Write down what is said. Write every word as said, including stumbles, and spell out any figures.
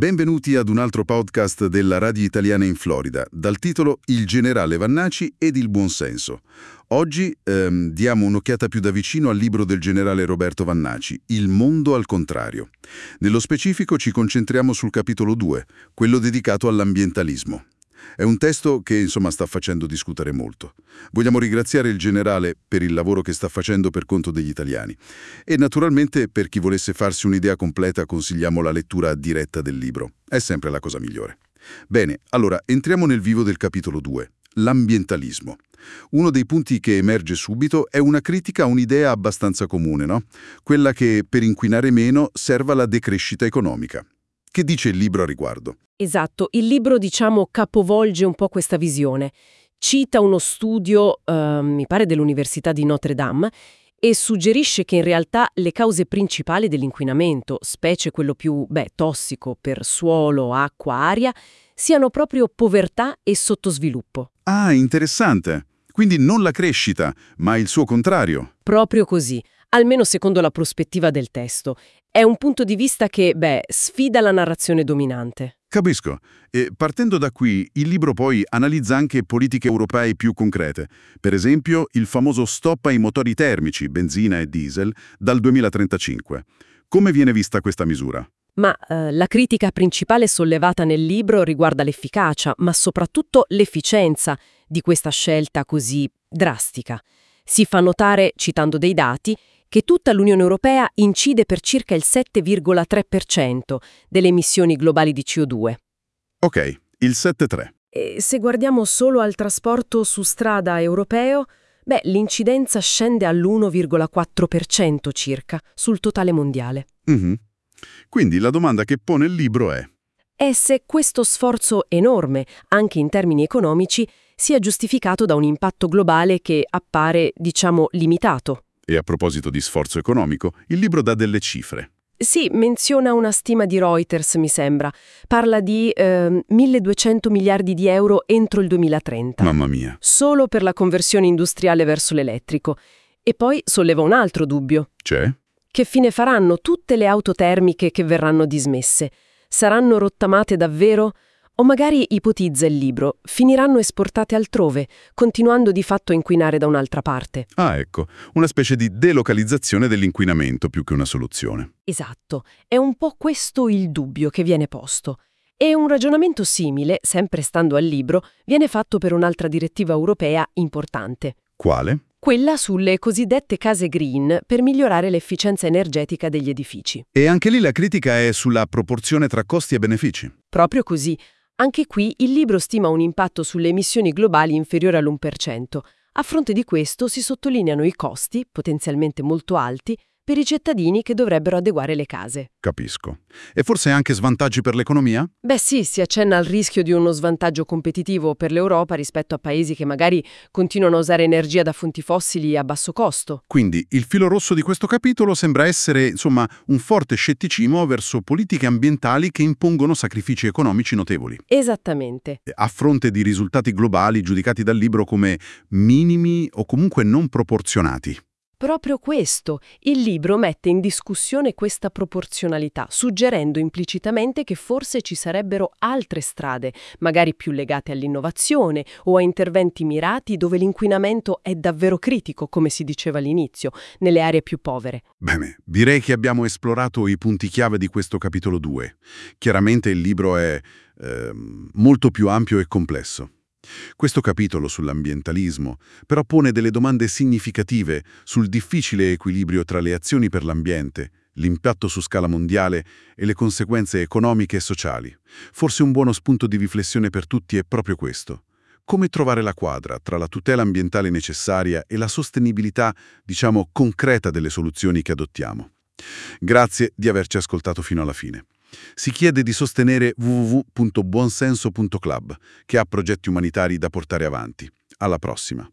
Benvenuti ad un altro podcast della Radio Italiana in Florida, dal titolo Il generale Vannaci ed il buonsenso. Oggi ehm, diamo un'occhiata più da vicino al libro del generale Roberto Vannaci, Il mondo al contrario. Nello specifico ci concentriamo sul capitolo due, quello dedicato all'ambientalismo. È un testo che, insomma, sta facendo discutere molto. Vogliamo ringraziare il generale per il lavoro che sta facendo per conto degli italiani. E naturalmente, per chi volesse farsi un'idea completa, consigliamo la lettura diretta del libro. È sempre la cosa migliore. Bene, allora, entriamo nel vivo del capitolo due, l'ambientalismo. Uno dei punti che emerge subito è una critica a un'idea abbastanza comune, no? Quella che, per inquinare meno, serva la decrescita economica. Che dice il libro a riguardo? Esatto, il libro, diciamo, capovolge un po' questa visione. Cita uno studio, eh, mi pare dell'Università di Notre Dame, e suggerisce che in realtà le cause principali dell'inquinamento, specie quello più, beh, tossico per suolo, acqua, aria, siano proprio povertà e sottosviluppo. Ah, interessante. Quindi non la crescita, ma il suo contrario. Proprio così, almeno secondo la prospettiva del testo. È un punto di vista che, beh, sfida la narrazione dominante. Capisco. E partendo da qui, il libro poi analizza anche politiche europee più concrete. Per esempio, il famoso stop ai motori termici, benzina e diesel, dal duemilatrentacinque. Come viene vista questa misura? Ma eh, la critica principale sollevata nel libro riguarda l'efficacia, ma soprattutto l'efficienza di questa scelta così drastica. Si fa notare, citando dei dati, che tutta l'Unione Europea incide per circa il sette virgola tre per cento delle emissioni globali di C O due. Ok, il sette virgola tre. E se guardiamo solo al trasporto su strada europeo, beh, l'incidenza scende all'uno virgola quattro per cento circa sul totale mondiale. Mm-hmm. Quindi la domanda che pone il libro è: È se questo sforzo enorme, anche in termini economici, sia giustificato da un impatto globale che appare, diciamo, limitato. E a proposito di sforzo economico, il libro dà delle cifre. Sì, menziona una stima di Reuters, mi sembra. Parla di eh, milleduecento miliardi di euro entro il duemilatrenta. Mamma mia. Solo per la conversione industriale verso l'elettrico. E poi solleva un altro dubbio. C'è? Che fine faranno tutte le auto termiche che verranno dismesse? Saranno rottamate davvero? O magari, ipotizza il libro, finiranno esportate altrove, continuando di fatto a inquinare da un'altra parte. Ah, ecco, una specie di delocalizzazione dell'inquinamento più che una soluzione. Esatto, è un po' questo il dubbio che viene posto. E un ragionamento simile, sempre stando al libro, viene fatto per un'altra direttiva europea importante. Quale? Quella sulle cosiddette case green per migliorare l'efficienza energetica degli edifici. E anche lì la critica è sulla proporzione tra costi e benefici. Proprio così. Anche qui il libro stima un impatto sulle emissioni globali inferiore all'uno per cento. A fronte di questo si sottolineano i costi, potenzialmente molto alti, per i cittadini che dovrebbero adeguare le case. Capisco. E forse anche svantaggi per l'economia? Beh sì, si accenna al rischio di uno svantaggio competitivo per l'Europa rispetto a paesi che magari continuano a usare energia da fonti fossili a basso costo. Quindi il filo rosso di questo capitolo sembra essere, insomma, un forte scetticismo verso politiche ambientali che impongono sacrifici economici notevoli. Esattamente. A fronte di risultati globali giudicati dal libro come minimi o comunque non proporzionati. Proprio questo, il libro mette in discussione questa proporzionalità, suggerendo implicitamente che forse ci sarebbero altre strade, magari più legate all'innovazione o a interventi mirati dove l'inquinamento è davvero critico, come si diceva all'inizio, nelle aree più povere. Bene, direi che abbiamo esplorato i punti chiave di questo capitolo due. Chiaramente il libro è eh, molto più ampio e complesso. Questo capitolo sull'ambientalismo però pone delle domande significative sul difficile equilibrio tra le azioni per l'ambiente, l'impatto su scala mondiale e le conseguenze economiche e sociali. Forse un buono spunto di riflessione per tutti è proprio questo. Come trovare la quadra tra la tutela ambientale necessaria e la sostenibilità, diciamo, concreta delle soluzioni che adottiamo. Grazie di averci ascoltato fino alla fine. Si chiede di sostenere w w w punto buonsenso punto club, che ha progetti umanitari da portare avanti. Alla prossima.